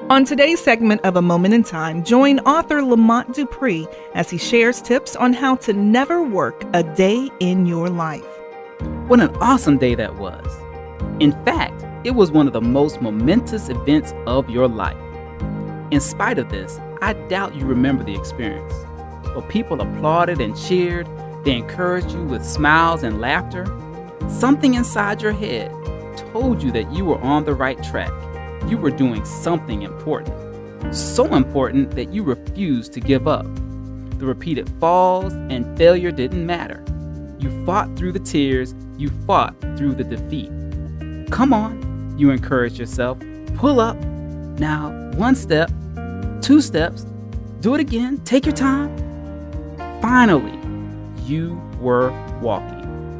On today's segment of A Moment in Time, join author Lamont Dupree as he shares tips on how to never work a day in your life. What an awesome day that was. In fact, it was one of the most momentous events of your life. In spite of this, I doubt you remember the experience. But people applauded and cheered. They encouraged you with smiles and laughter. Something inside your head told you that you were on the right track. You were doing something important. So important that you refused to give up. The repeated falls and failure didn't matter. You fought through the tears. You fought through the defeat. Come on, you encouraged yourself. Pull up. Now, 1 step, 2 steps. Do it again. Take your time. Finally, you were walking.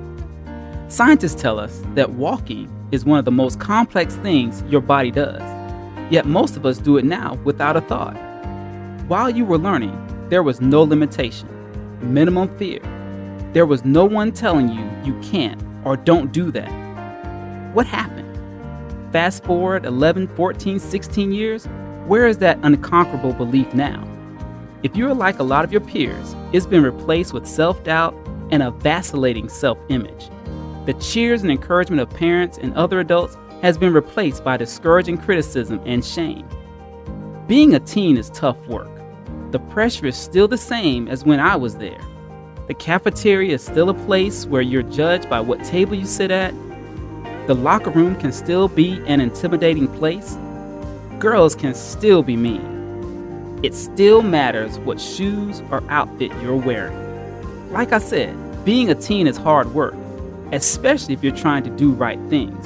Scientists tell us that walking is one of the most complex things your body does. Yet most of us do it now without a thought. While you were learning, there was no limitation, minimum fear. There was no one telling you you can't or don't do that. What happened? Fast forward 11, 14, 16 years, where is that unconquerable belief now? If you're like a lot of your peers, it's been replaced with self-doubt and a vacillating self-image. The cheers and encouragement of parents and other adults has been replaced by discouraging criticism and shame. Being a teen is tough work. The pressure is still the same as when I was there. The cafeteria is still a place where you're judged by what table you sit at. The locker room can still be an intimidating place. Girls can still be mean. It still matters what shoes or outfit you're wearing. Like I said, being a teen is hard work, especially if you're trying to do right things.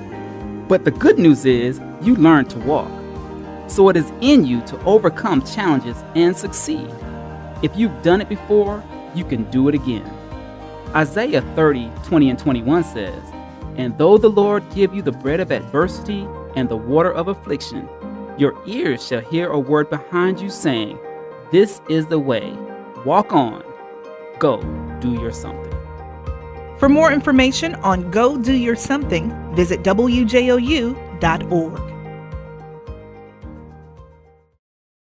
But the good news is you learn to walk. So it is in you to overcome challenges and succeed. If you've done it before, you can do it again. Isaiah 30, 20 and 21 says, "And though the Lord give you the bread of adversity and the water of affliction, your ears shall hear a word behind you saying, 'This is the way, walk on, go do your something.'" For more information on Go Do Your Something, visit WJOU.org.